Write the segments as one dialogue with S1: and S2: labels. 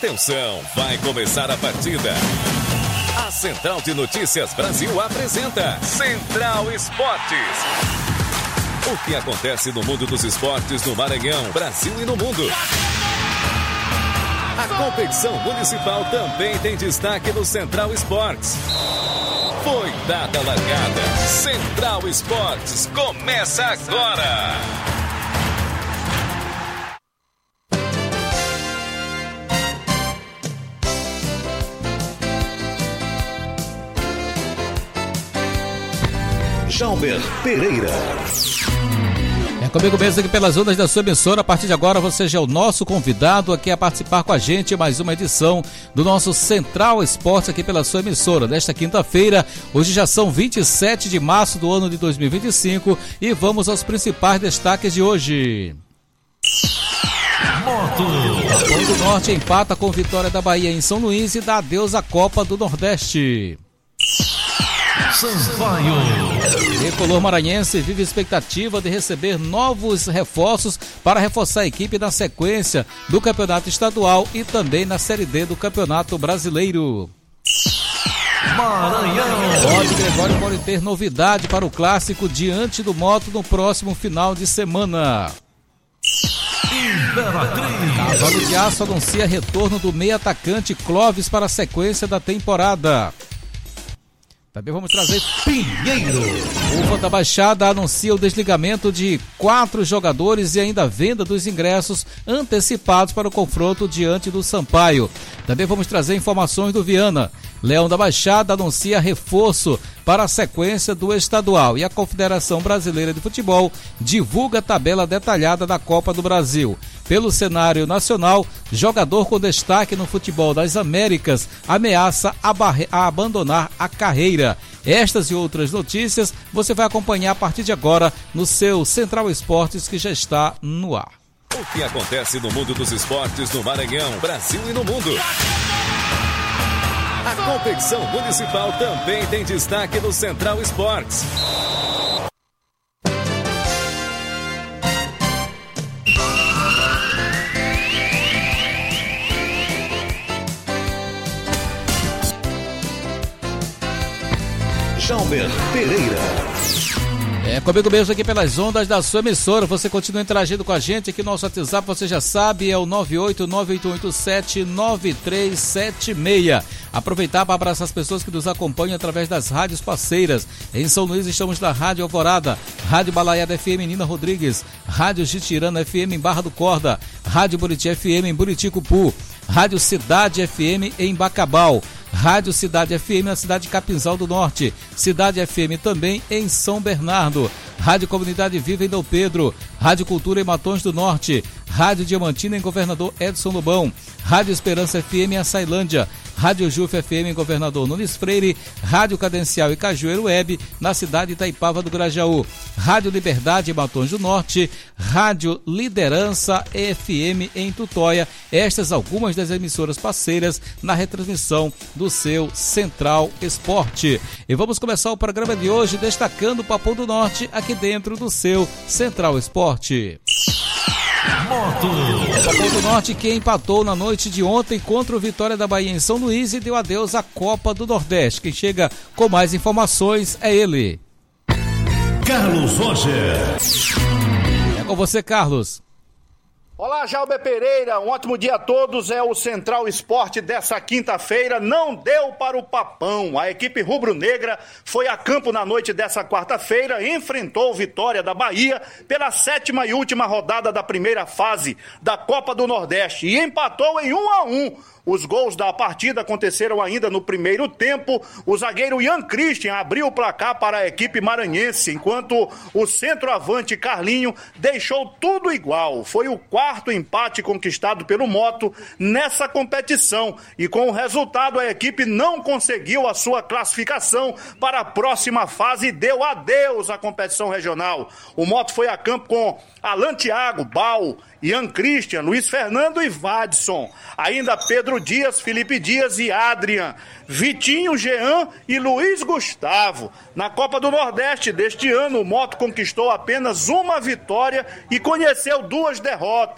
S1: Atenção, vai começar a partida. A Central de Notícias Brasil apresenta Central Esportes. O que acontece no mundo dos esportes no Maranhão, Brasil e no mundo. A competição municipal também tem destaque no Central Esportes. Foi dada a largada. Central Esportes começa agora.
S2: Jalber Pereira.
S3: É comigo mesmo aqui pelas ondas da sua emissora. A partir de agora você já é o nosso convidado aqui a participar com a gente em mais uma edição do nosso Central Esportes aqui pela sua emissora. Nesta quinta-feira, hoje já são 27 de março do ano de 2025 e vamos aos principais destaques de hoje. Capão do Norte empata com vitória da Bahia em São Luís e dá adeus à Copa do Nordeste.
S2: Sampaio.
S3: O tricolor maranhense vive expectativa de receber novos reforços para reforçar a equipe na sequência do Campeonato Estadual e também na Série D do Campeonato Brasileiro.
S2: Maranhão.
S3: Pode Gregório pode ter novidade para o clássico diante do Moto no próximo final de semana. Cavalo de Aço anuncia retorno do meio atacante Clóvis para a sequência da temporada. Também vamos trazer Pinheiro. O da Baixada anuncia o desligamento de 4 jogadores e ainda a venda dos ingressos antecipados para o confronto diante do Sampaio. Também vamos trazer informações do Viana. Leão da Baixada anuncia reforço para a sequência do estadual e a Confederação Brasileira de Futebol divulga a tabela detalhada da Copa do Brasil. Pelo cenário nacional, jogador com destaque no futebol das Américas ameaça a abandonar a carreira. Estas e outras notícias você vai acompanhar a partir de agora no seu Central Esportes, que já está no ar.
S1: O que acontece no mundo dos esportes no Maranhão, Brasil e no mundo. A competição municipal também tem destaque no Central Esportes.
S2: Jalber Pereira.
S3: É comigo mesmo aqui pelas ondas da sua emissora. Você continua interagindo com a gente aqui no nosso WhatsApp, você já sabe, é o 98988879376. Aproveitar para abraçar as pessoas que nos acompanham através das rádios parceiras. Em São Luís estamos na Rádio Alvorada, Rádio Balaiada FM em Nina Rodrigues, Rádio Jitirana FM em Barra do Corda, Rádio Buriti FM em Buriticupu, Rádio Cidade FM em Bacabal, Rádio Cidade FM na cidade de Capinzal do Norte, Cidade FM também em São Bernardo, Rádio Comunidade Viva em Dom Pedro, Rádio Cultura em Matões do Norte, Rádio Diamantina em Governador Edson Lobão, Rádio Esperança FM em Açailândia, Rádio Juf FM em Governador Nunes Freire, Rádio Cadencial e Cajueiro Web na cidade de Itaipava do Grajaú, Rádio Liberdade em Matões do Norte, Rádio Liderança FM em Tutóia. Estas algumas das emissoras parceiras na retransmissão do seu Central Esporte. E vamos começar o programa de hoje destacando o Capão do Norte aqui dentro do seu Central Esporte. O Capão do Norte que empatou na noite de ontem contra o Vitória da Bahia em São Luís e deu adeus à Copa do Nordeste. Quem chega com mais informações é ele,
S2: Carlos Roger.
S3: É com você, Carlos.
S4: Olá, Jalber Pereira, um ótimo dia a todos. É o Central Esporte dessa quinta-feira. Não deu para o Papão. A equipe rubro-negra foi a campo na noite dessa quarta-feira, enfrentou o Vitória da Bahia pela 7ª e última rodada da primeira fase da Copa do Nordeste e empatou em 1-1. Os gols da partida aconteceram ainda no primeiro tempo. O zagueiro Ian Christian abriu o placar para a equipe maranhense, enquanto o centroavante Carlinho deixou tudo igual. Foi o 4º empate conquistado pelo Moto nessa competição e com o resultado a equipe não conseguiu a sua classificação para a próxima fase e deu adeus à competição regional. O Moto foi a campo com Alan Thiago, Bal, Ian Christian, Luiz Fernando e Vadson. Ainda Pedro Dias, Felipe Dias e Adrian, Vitinho, Jean e Luiz Gustavo. Na Copa do Nordeste deste ano, o Moto conquistou apenas uma vitória e conheceu 2 derrotas.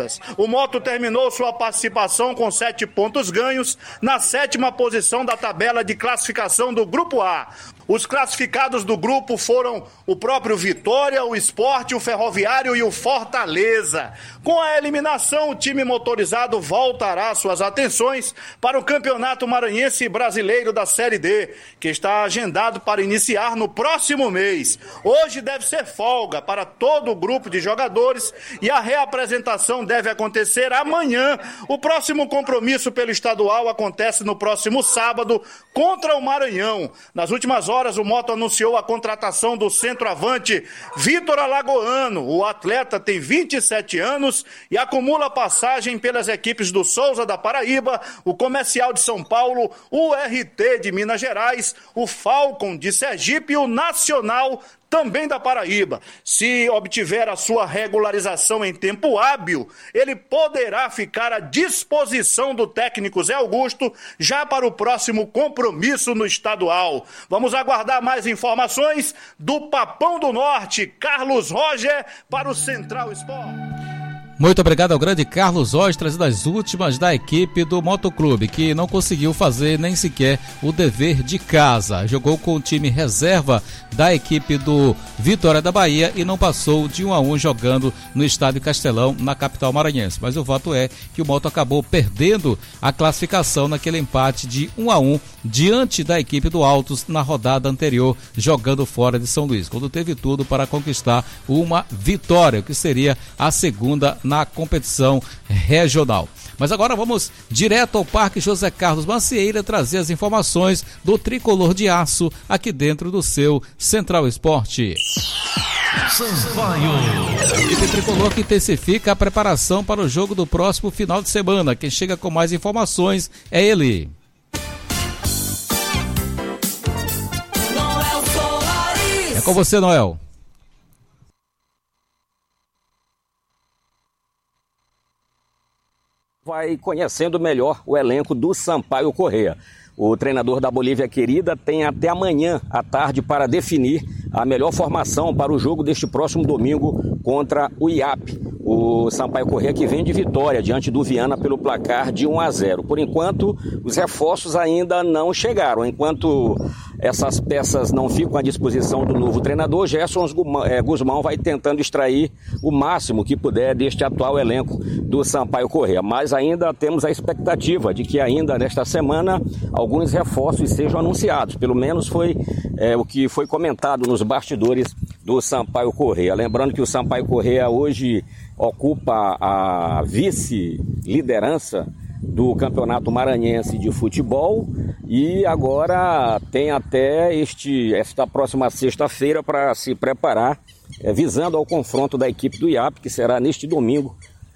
S4: derrotas. O Moto terminou sua participação com 7 pontos ganhos na 7ª posição da tabela de classificação do Grupo A. Os classificados do grupo foram o próprio Vitória, o Sport, o Ferroviário e o Fortaleza. Com a eliminação, o time motorizado voltará suas atenções para o Campeonato Maranhense Brasileiro da Série D, que está agendado para iniciar no próximo mês. Hoje deve ser folga para todo o grupo de jogadores e a reapresentação deve acontecer amanhã. O próximo compromisso pelo estadual acontece no próximo sábado contra o Maranhão. Nas últimas horas, o Moto anunciou a contratação do centroavante Vitor Alagoano. O atleta tem 27 anos e acumula passagem pelas equipes do Souza da Paraíba, o Comercial de São Paulo, o RT de Minas Gerais, o Falcon de Sergipe e o Nacional também da Paraíba. Se obtiver a sua regularização em tempo hábil, ele poderá ficar à disposição do técnico Zé Augusto já para o próximo compromisso no estadual. Vamos aguardar mais informações do Papão do Norte, Carlos Roger, para o Central Esporte.
S3: Muito obrigado ao grande Carlos Roger, trazendo as últimas da equipe do Motoclube, que não conseguiu fazer nem sequer o dever de casa. Jogou com o time reserva da equipe do Vitória da Bahia e não passou de 1-1 jogando no Estádio Castelão, na capital maranhense. Mas o fato é que o Moto acabou perdendo a classificação naquele empate de 1-1 diante da equipe do Altos na rodada anterior, jogando fora de São Luís, quando teve tudo para conquistar uma vitória, que seria a segunda na competição regional. Mas agora vamos direto ao Parque José Carlos Macieira trazer as informações do Tricolor de Aço aqui dentro do seu Central Esporte.
S2: Sampaio.
S3: A equipe Tricolor que intensifica a preparação para o jogo do próximo final de semana. Quem chega com mais informações é ele. É com você, Noel.
S5: Vai conhecendo melhor o elenco do Sampaio Corrêa. O treinador da Bolívia Querida tem até amanhã à tarde para definir a melhor formação para o jogo deste próximo domingo contra o IAP. O Sampaio Corrêa que vem de vitória diante do Viana pelo placar de 1-0. Por enquanto, os reforços ainda não chegaram. Enquanto essas peças não ficam à disposição do novo treinador, Gerson Guzmão vai tentando extrair o máximo que puder deste atual elenco do Sampaio Corrêa. Mas ainda temos a expectativa de que ainda nesta semana alguns reforços sejam anunciados. Pelo menos foi o que foi comentado nos bastidores do Sampaio Corrêa. Lembrando que o Sampaio Corrêa hoje ocupa a vice-liderança do Campeonato Maranhense de Futebol e agora tem até esta próxima sexta-feira para se preparar, visando ao confronto da equipe do IAP, que será neste domingo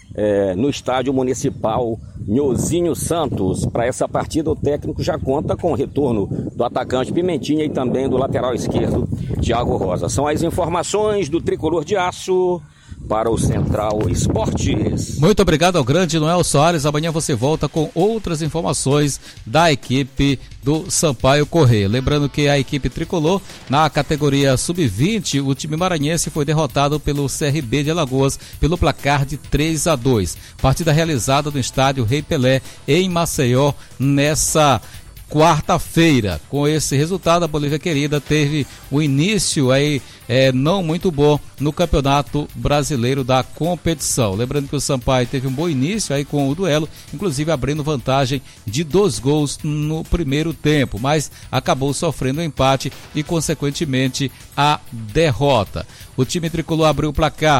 S5: no Estádio Municipal Nhozinho Santos. Para essa partida o técnico já conta com o retorno do atacante Pimentinha e também do lateral esquerdo Thiago Rosa. São as informações do Tricolor de Aço para o Central Esportes.
S3: Muito obrigado ao grande Noel Soares. Amanhã você volta com outras informações da equipe do Sampaio Corrêa. Lembrando que a equipe tricolor, na categoria sub-20, o time maranhense foi derrotado pelo CRB de Alagoas pelo placar de 3-2. Partida realizada no estádio Rei Pelé, em Maceió, nessa quarta-feira. Com esse resultado, a Bolívia Querida teve o início aí não muito bom no Campeonato Brasileiro da competição. Lembrando que o Sampaio teve um bom início aí com o duelo, inclusive abrindo vantagem de 2 gols no primeiro tempo, mas acabou sofrendo um empate e, consequentemente, a derrota. O time tricolor abriu o placar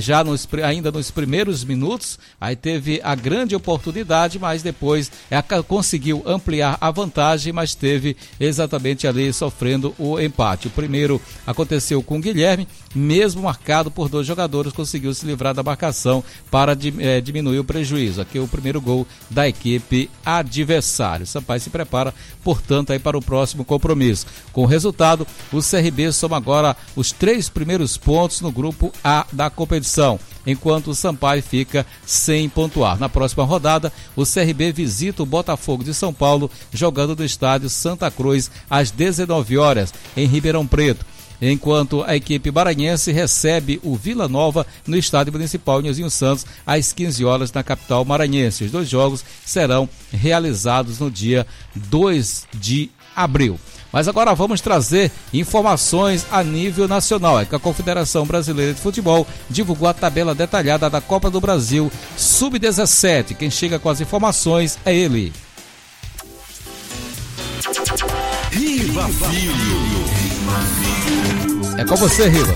S3: ainda nos primeiros minutos, aí teve a grande oportunidade, mas depois conseguiu ampliar a vantagem, mas teve exatamente ali sofrendo o empate. O primeiro aconteceu com o Guilherme, mesmo marcado por 2 jogadores, conseguiu se livrar da marcação para diminuir o prejuízo. Aqui é o primeiro gol da equipe adversária. O Sampaio se prepara, portanto, aí para o próximo compromisso. Com o resultado, o CRB soma agora os 3 primeiros pontos no grupo A da competição, enquanto o Sampaio fica sem pontuar. Na próxima rodada, o CRB visita o Botafogo de São Paulo, jogando no estádio Santa Cruz às 19 horas, em Ribeirão Preto. enquanto a equipe maranhense recebe o Vila Nova no Estádio Municipal Nilzinho Santos às 15 horas na capital maranhense. Os dois jogos serão realizados no dia 2 de abril. Mas agora vamos trazer informações a nível nacional. É que a Confederação Brasileira de Futebol divulgou a tabela detalhada da Copa do Brasil Sub-17. Quem chega com as informações é ele.
S2: Riva Filho.
S3: É com você, Riva.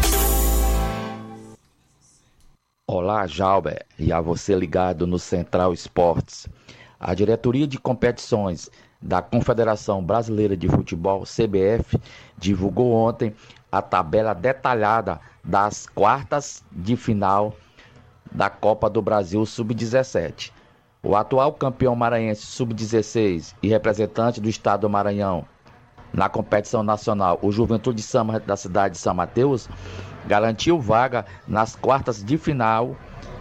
S6: Olá, Jalber, e a você ligado no Central Esportes. A diretoria de competições da Confederação Brasileira de Futebol, CBF, divulgou ontem a tabela detalhada das quartas de final da Copa do Brasil Sub-17. O atual campeão maranhense Sub-16 e representante do estado do Maranhão na competição nacional, o Juventude Samba da cidade de São Mateus, garantiu vaga nas quartas de final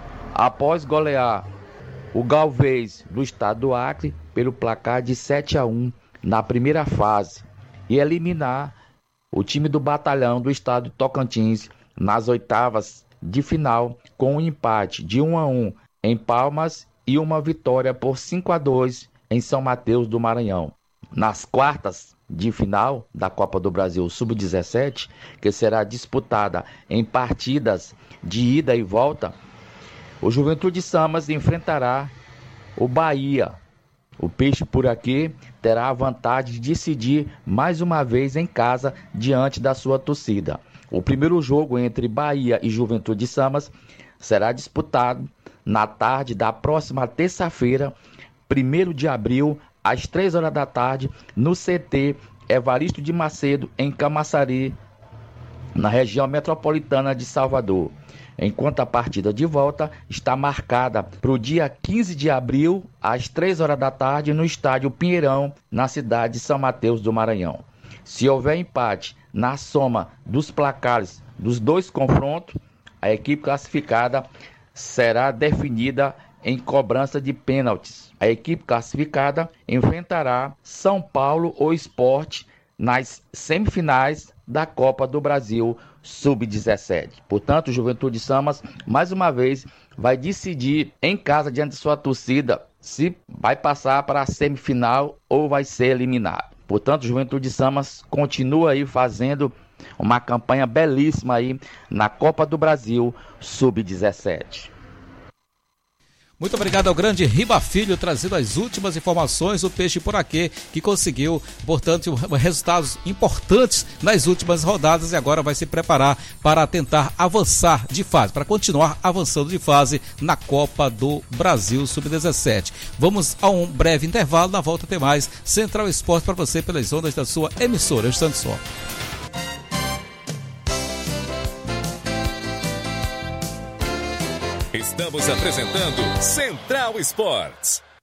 S6: após golear o Galvez do estado do Acre pelo placar de 7-1 na primeira fase e eliminar o time do Batalhão do estado de Tocantins nas oitavas de final com um empate de 1-1 em Palmas e uma vitória por 5-2 em São Mateus do Maranhão. Nas quartas de final da Copa do Brasil Sub-17, que será disputada em partidas de ida e volta, o Juventude Samas enfrentará o Bahia. O Peixe por aqui terá a vantagem de decidir mais uma vez em casa diante da sua torcida. O primeiro jogo entre Bahia e Juventude Samas será disputado na tarde da próxima terça-feira, 1º de abril, às 3 horas da tarde, no CT Evaristo de Macedo, em Camaçari, na região metropolitana de Salvador. Enquanto a partida de volta está marcada para o dia 15 de abril, às 3 horas da tarde, no estádio Pinheirão, na cidade de São Mateus do Maranhão. Se houver empate na soma dos placares dos dois confrontos, a equipe classificada será definida em cobrança de pênaltis. A equipe classificada enfrentará São Paulo ou Sport nas semifinais da Copa do Brasil Sub-17. Portanto, o Juventude Samas, mais uma vez, vai decidir em casa diante de sua torcida se vai passar para a semifinal ou vai ser eliminado. Portanto, o Juventude Samas continua aí fazendo uma campanha belíssima aí na Copa do Brasil Sub-17.
S3: Muito obrigado ao grande Riba Filho, trazendo as últimas informações do Peixe por aqui, que conseguiu, portanto, resultados importantes nas últimas rodadas e agora vai se preparar para tentar avançar de fase, para continuar avançando de fase na Copa do Brasil Sub-17. Vamos a um breve intervalo, na volta tem mais Central Esporte para você pelas ondas da sua emissora. Estando só.
S1: Estamos apresentando Central Esportes.